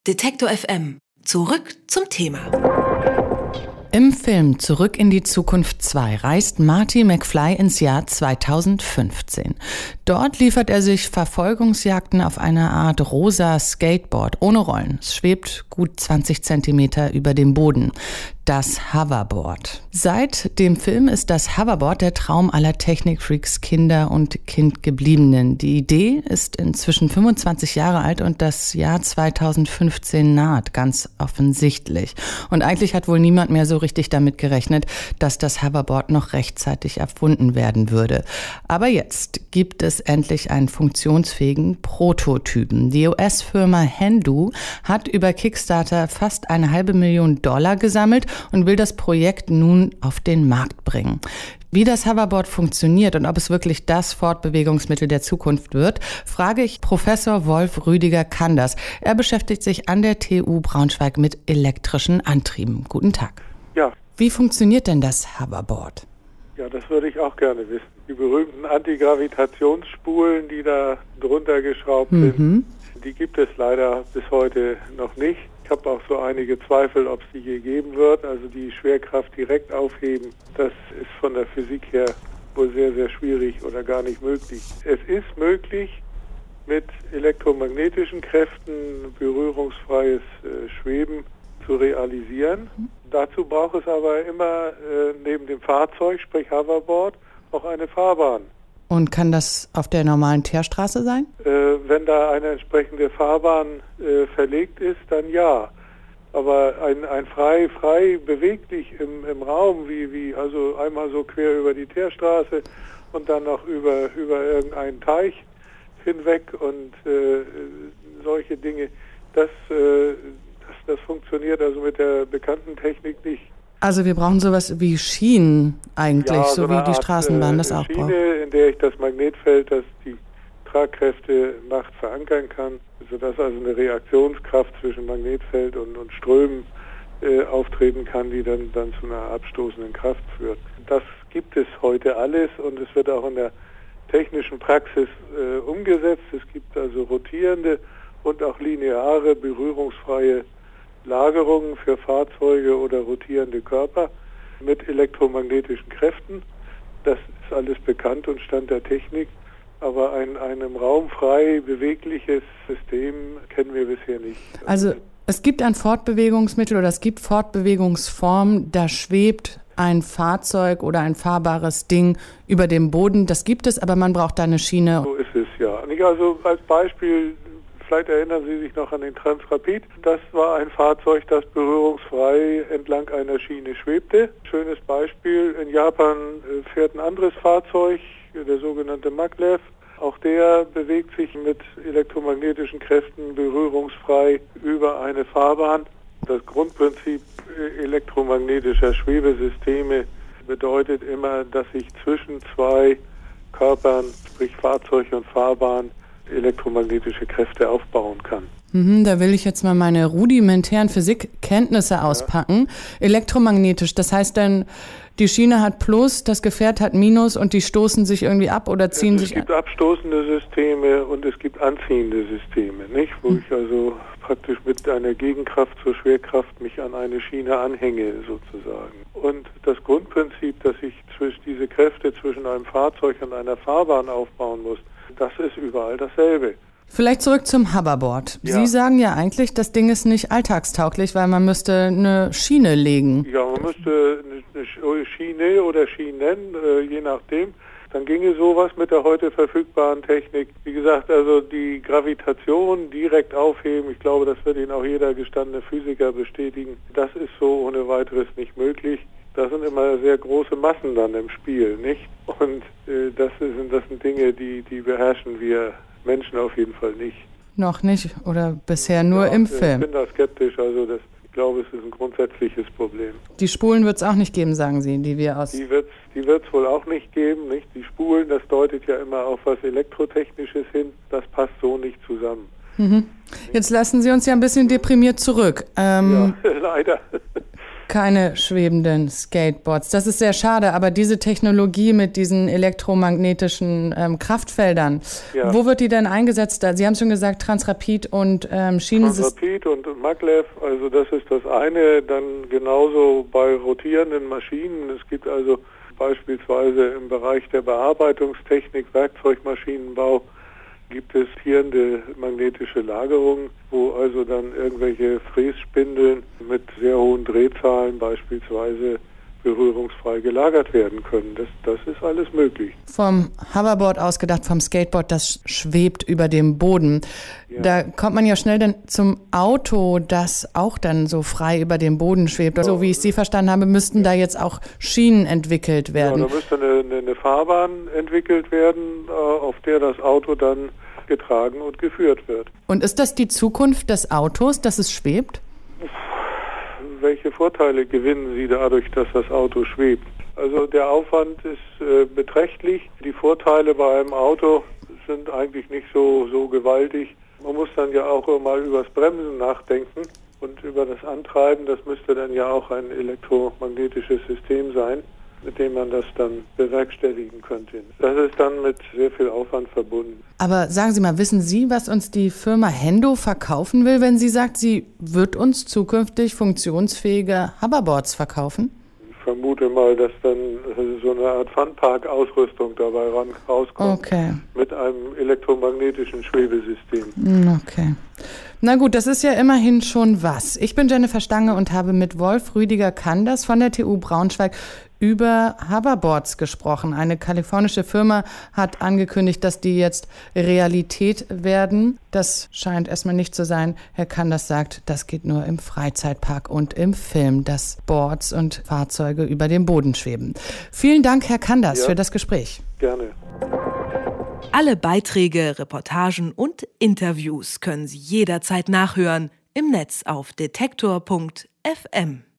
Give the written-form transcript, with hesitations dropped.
Detektor FM. Zurück zum Thema. Im Film Zurück in die Zukunft 2 reist Marty McFly ins Jahr 2015. Dort liefert er sich Verfolgungsjagden auf einer Art rosa Skateboard ohne Rollen. Es schwebt gut 20 Zentimeter über dem Boden. Das Hoverboard. Seit dem Film ist das Hoverboard der Traum aller Technikfreaks, Kinder und Kindgebliebenen. Die Idee ist inzwischen 25 Jahre alt und das Jahr 2015 naht, ganz offensichtlich. Und eigentlich hat wohl niemand mehr so richtig damit gerechnet, dass das Hoverboard noch rechtzeitig erfunden werden würde. Aber jetzt gibt es endlich einen funktionsfähigen Prototypen. Die US-Firma Hendu hat über Kickstarter fast $500.000 gesammelt und will das Projekt nun auf den Markt bringen. Wie das Hoverboard funktioniert und ob es wirklich das Fortbewegungsmittel der Zukunft wird, frage ich Professor Wolf Rüdiger-Kanders. Er beschäftigt sich an der TU Braunschweig mit elektrischen Antrieben. Guten Tag. Ja. Wie funktioniert denn das Hoverboard? Ja, das würde ich auch gerne wissen. Die berühmten Antigravitationsspulen, die da drunter geschraubt sind, die gibt es leider bis heute noch nicht. Ich habe auch so einige Zweifel, ob es die je geben wird. Also die Schwerkraft direkt aufheben, das ist von der Physik her wohl sehr, sehr schwierig oder gar nicht möglich. Es ist möglich, mit elektromagnetischen Kräften berührungsfreies Schweben zu realisieren. Dazu braucht es aber immer neben dem Fahrzeug, sprich Hoverboard, auch eine Fahrbahn. Und kann das auf der normalen Teerstraße sein? Wenn da eine entsprechende Fahrbahn verlegt ist, dann ja. Aber ein frei beweglich im Raum, also einmal so quer über die Teerstraße und dann noch über irgendeinen Teich hinweg und solche Dinge, das funktioniert also mit der bekannten Technik nicht. Also wir brauchen sowas wie Schienen eigentlich, ja, so wie die Straßenbahn das auch Schiene, braucht. In der ich das Magnetfeld, das die Tragkräfte macht, verankern kann, sodass also eine Reaktionskraft zwischen Magnetfeld und Strömen auftreten kann, die dann zu einer abstoßenden Kraft führt. Das gibt es heute alles und es wird auch in der technischen Praxis umgesetzt. Es gibt also rotierende und auch lineare, berührungsfreie Lagerungen für Fahrzeuge oder rotierende Körper mit elektromagnetischen Kräften. Das ist alles bekannt und Stand der Technik. Aber ein im Raum frei bewegliches System kennen wir bisher nicht. Also es gibt ein Fortbewegungsmittel oder es gibt Fortbewegungsformen, da schwebt ein Fahrzeug oder ein fahrbares Ding über dem Boden. Das gibt es, aber man braucht da eine Schiene. So ist es, ja. Also als Beispiel, vielleicht erinnern Sie sich noch an den Transrapid. Das war ein Fahrzeug, das berührungsfrei entlang einer Schiene schwebte. Schönes Beispiel. In Japan fährt ein anderes Fahrzeug, der sogenannte Maglev. Auch der bewegt sich mit elektromagnetischen Kräften berührungsfrei über eine Fahrbahn. Das Grundprinzip elektromagnetischer Schwebesysteme bedeutet immer, dass ich zwischen zwei Körpern, sprich Fahrzeug und Fahrbahn, elektromagnetische Kräfte aufbauen kann. Da will ich jetzt mal meine rudimentären Physikkenntnisse auspacken. Elektromagnetisch, das heißt dann, die Schiene hat Plus, das Gefährt hat Minus und die stoßen sich irgendwie ab oder ziehen sich an? Es gibt abstoßende Systeme und es gibt anziehende Systeme, nicht? Wo ich also praktisch mit einer Gegenkraft zur Schwerkraft mich an eine Schiene anhänge sozusagen. Und das Grundprinzip, dass ich diese Kräfte zwischen einem Fahrzeug und einer Fahrbahn aufbauen muss, das ist überall dasselbe. Vielleicht zurück zum Hoverboard. Ja. Sie sagen ja eigentlich, das Ding ist nicht alltagstauglich, weil man müsste eine Schiene legen. Ja, man müsste eine Schiene oder Schienen, je nachdem. Dann ginge sowas mit der heute verfügbaren Technik. Wie gesagt, also die Gravitation direkt aufheben, ich glaube, das wird Ihnen auch jeder gestandene Physiker bestätigen. Das ist so ohne weiteres nicht möglich. Da sind immer sehr große Massen dann im Spiel, nicht? Und das sind Dinge, die beherrschen wir Menschen auf jeden Fall nicht. Noch nicht oder bisher nur im Film? Ich bin da skeptisch, also ich glaube, es ist ein grundsätzliches Problem. Die Spulen wird es auch nicht geben, sagen Sie, die wir aus... Die wird's wohl auch nicht geben, nicht? Die Spulen, das deutet ja immer auf was Elektrotechnisches hin, das passt so nicht zusammen. Jetzt lassen Sie uns ja ein bisschen deprimiert zurück. Ja, leider. keine schwebenden Skateboards. Das ist sehr schade, aber diese Technologie mit diesen elektromagnetischen Kraftfeldern, wo wird die denn eingesetzt? Sie haben schon gesagt, Transrapid und Transrapid und Maglev, also das ist das eine. Dann genauso bei rotierenden Maschinen. Es gibt also beispielsweise im Bereich der Bearbeitungstechnik, Werkzeugmaschinenbau, gibt es rotierende magnetische Lagerungen, wo also dann irgendwelche Frässpindeln mit sehr hohen Drehzahlen beispielsweise berührungsfrei gelagert werden können. Das ist alles möglich. Vom Hoverboard aus gedacht, vom Skateboard, das schwebt über dem Boden. Ja. Da kommt man ja schnell dann zum Auto, das auch dann so frei über dem Boden schwebt. So wie ich Sie verstanden habe, müssten da jetzt auch Schienen entwickelt werden. Ja, da müsste eine Fahrbahn entwickelt werden, auf der das Auto dann getragen und geführt wird. Und ist das die Zukunft des Autos, dass es schwebt? Welche Vorteile gewinnen Sie dadurch, dass das Auto schwebt? Also der Aufwand ist beträchtlich. Die Vorteile bei einem Auto sind eigentlich nicht so gewaltig. Man muss dann ja auch mal über das Bremsen nachdenken und über das Antreiben. Das müsste dann ja auch ein elektromagnetisches System sein, mit dem man das dann bewerkstelligen könnte. Das ist dann mit sehr viel Aufwand verbunden. Aber sagen Sie mal, wissen Sie, was uns die Firma Hendo verkaufen will, wenn sie sagt, sie wird uns zukünftig funktionsfähige Hoverboards verkaufen? Ich vermute mal, dass dann so eine Art Funpark-Ausrüstung dabei rauskommt. Okay. Mit einem elektromagnetischen Schwebesystem. Okay. Na gut, das ist ja immerhin schon was. Ich bin Jennifer Stange und habe mit Wolf Rüdiger Kanders von der TU Braunschweig über Hoverboards gesprochen. Eine kalifornische Firma hat angekündigt, dass die jetzt Realität werden. Das scheint erstmal nicht zu sein. Herr Kanders sagt, das geht nur im Freizeitpark und im Film, dass Boards und Fahrzeuge über dem Boden schweben. Vielen Dank, Herr Kanders, für das Gespräch. Gerne. Alle Beiträge, Reportagen und Interviews können Sie jederzeit nachhören im Netz auf detektor.fm.